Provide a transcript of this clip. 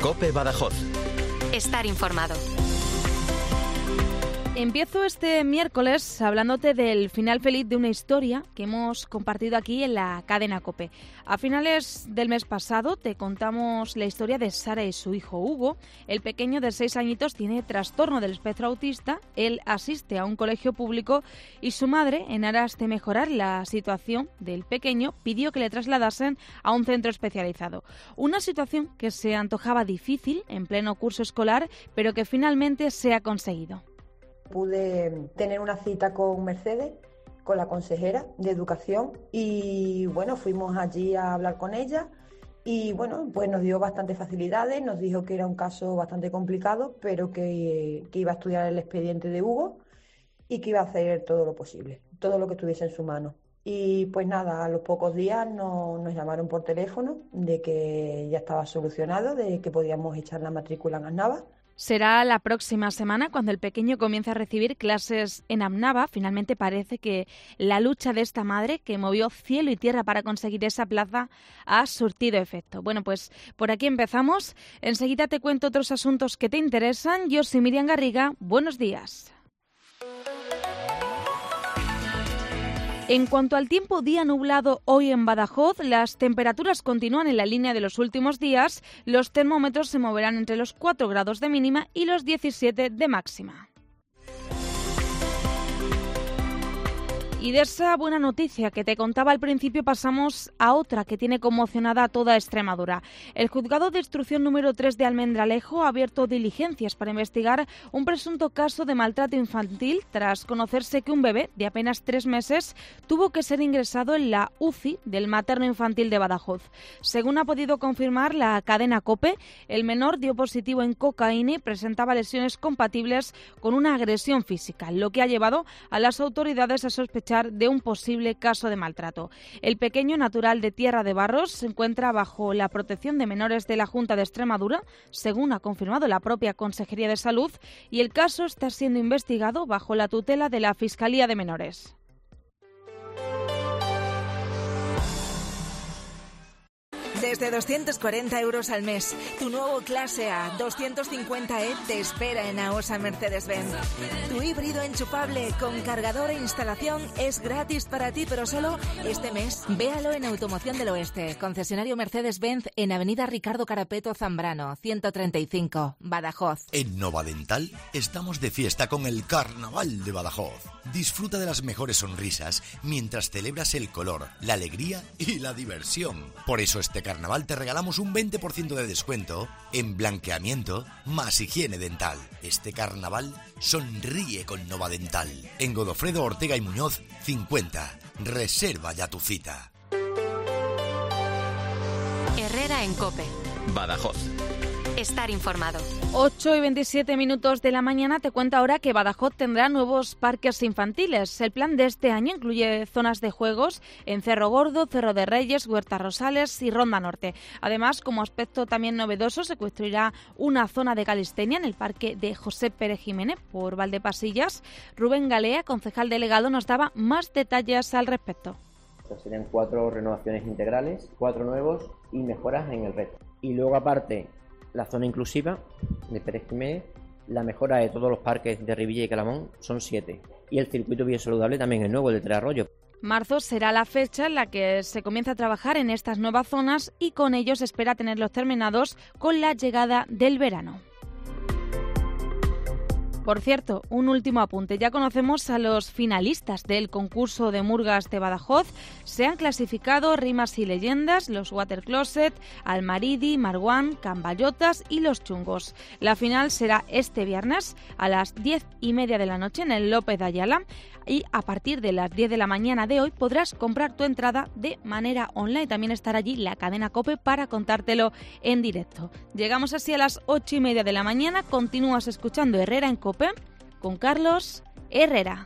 COPE Badajoz. Estar informado. Empiezo este miércoles hablándote del final feliz de una historia que hemos compartido aquí en la cadena COPE. A finales del mes pasado te contamos la historia de Sara y su hijo Hugo. El pequeño de 6 añitos tiene trastorno del espectro autista, él asiste a un colegio público y su madre, en aras de mejorar la situación del pequeño, pidió que le trasladasen a un centro especializado. Una situación que se antojaba difícil en pleno curso escolar, pero que finalmente se ha conseguido. Pude tener una cita con Mercedes, con la consejera de Educación, y bueno, fuimos allí a hablar con ella y bueno, pues nos dio bastantes facilidades, nos dijo que era un caso bastante complicado, pero que iba a estudiar el expediente de Hugo y que iba a hacer todo lo posible, todo lo que estuviese en su mano. Y pues nada, a los pocos días nos llamaron por teléfono de que ya estaba solucionado, de que podíamos echar la matrícula en Asnava. Será la próxima semana cuando el pequeño comience a recibir clases en Asnava. Finalmente parece que la lucha de esta madre, que movió cielo y tierra para conseguir esa plaza, ha surtido efecto. Bueno, pues por aquí empezamos. Enseguida te cuento otros asuntos que te interesan. Yo soy Miriam Garriga. Buenos días. En cuanto al tiempo, día nublado hoy en Badajoz, las temperaturas continúan en la línea de los últimos días, los termómetros se moverán entre los 4 grados de mínima y los 17 de máxima. Y de esa buena noticia que te contaba al principio pasamos a otra que tiene conmocionada a toda Extremadura. El juzgado de instrucción número 3 de Almendralejo ha abierto diligencias para investigar un presunto caso de maltrato infantil tras conocerse que un bebé de apenas 3 meses tuvo que ser ingresado en la UCI del materno infantil de Badajoz. Según ha podido confirmar la cadena COPE, el menor dio positivo en cocaína y presentaba lesiones compatibles con una agresión física, lo que ha llevado a las autoridades a sospechar de un posible caso de maltrato. El pequeño, natural de Tierra de Barros, se encuentra bajo la protección de menores de la Junta de Extremadura, según ha confirmado la propia Consejería de Salud, y el caso está siendo investigado bajo la tutela de la Fiscalía de Menores. Desde 240 euros al mes, tu nuevo Clase A 250e te espera en AOSA Mercedes-Benz. Tu híbrido enchufable con cargador e instalación es gratis para ti, pero solo este mes. Véalo en Automoción del Oeste, concesionario Mercedes-Benz en Avenida Ricardo Carapeto Zambrano, 135, Badajoz. En Novadental estamos de fiesta con el Carnaval de Badajoz. Disfruta de las mejores sonrisas mientras celebras el color, la alegría y la diversión. Por eso este carnaval te regalamos un 20% de descuento en blanqueamiento más higiene dental. Este carnaval sonríe con Novadental. En Godofredo Ortega y Muñoz 50. Reserva ya tu cita. Herrera en COPE. Badajoz. Estar informado. 8 y 27 minutos de la mañana te cuento ahora que Badajoz tendrá nuevos parques infantiles. El plan de este año incluye zonas de juegos en Cerro Gordo, Cerro de Reyes, Huerta Rosales y Ronda Norte. Además, como aspecto también novedoso, se construirá una zona de calistenia en el parque de José Pérez Jiménez por Valdepasillas. Rubén Galea, concejal delegado, nos daba más detalles al respecto. Serían 4 renovaciones integrales, 4 nuevos y mejoras en el resto. Y luego aparte, la zona inclusiva de Pérez Jiménez, la mejora de todos los parques de Rivilla y Calamón son 7. Y el circuito biosaludable también es nuevo, el de Tres Arroyos. Marzo será la fecha en la que se comienza a trabajar en estas nuevas zonas y con ellos se espera tenerlos terminados con la llegada del verano. Por cierto, un último apunte. Ya conocemos a los finalistas del concurso de murgas de Badajoz. Se han clasificado Rimas y Leyendas, los Water Closet, Almaridi, Marguán, Cambayotas y los Chungos. La final será este viernes a las 10:30 de la noche en el López de Ayala. Y a partir de las 10 de la mañana de hoy podrás comprar tu entrada de manera online. También estará allí la cadena COPE para contártelo en directo. Llegamos así a las 8:30 de la mañana. Continúas escuchando Herrera en COPE con Carlos Herrera.